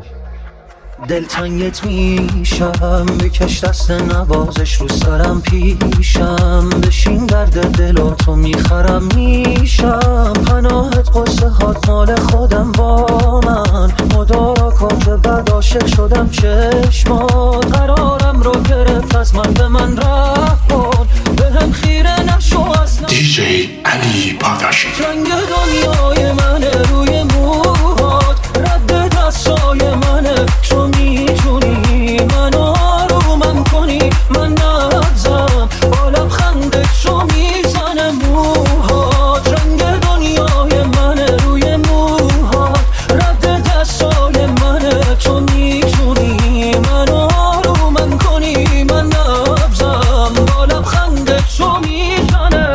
دلتنگت میشم، بکش دست نوازش رو سرم پیشم، بشین درد دل و تو میخرم میشم، پناهت قصه هات مال خودم با من، مدارا کن که بعد عاشق شدم چشمات، قرارم رو گرفت از من به من رفت کن، به هم خیره نشو اصلا. دیجی علی پاداشی رنگ دنیای منه روی موهات، رد دستای منه، تو میتونی منو آرومم کنی، من نبزم با لبخندت تو میزنه موهات، رنگ دنیای منه روی موهات، رد دستای منه، تو میتونی منو آرومم کنی، من نبزم با لبخندت تو میزنه.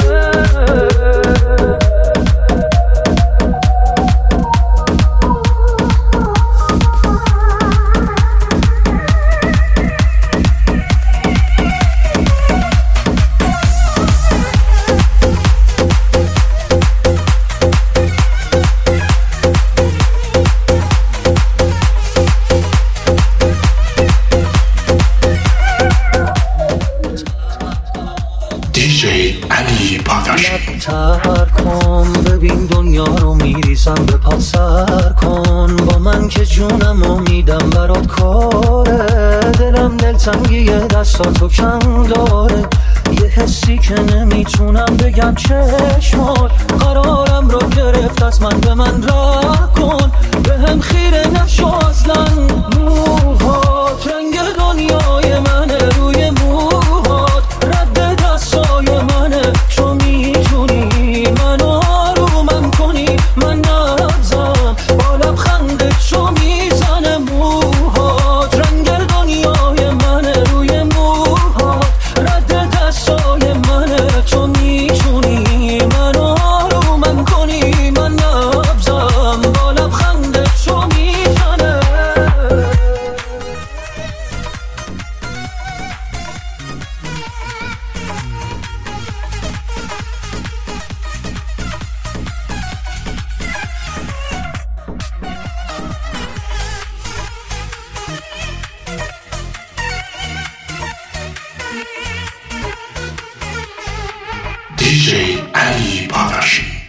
دیجی علی پاداشی لبتر کن ببین دنیا رو میریزم به پات، سر کن با من که جونم رو میدم برات کاره، دلم دلتنگی دستاتو کم داره، یه حسی که نمیتونم بگم چشمات، قرارم رو گرفت از من به من راه کن، به هم خیره نشو اصلا. موهات رنگ دنیای منه روی موهات، رد دستای منه، تو میتونی منو آرومم کنی، من نبزم با لبخندت تو میزنه موهات، رنگ دنیای منه روی موهات، رد دستای منه، تو میتونی منو آرومم کنی، من نبزم با لبخندت تو میزنه. دیجی علی پاداشی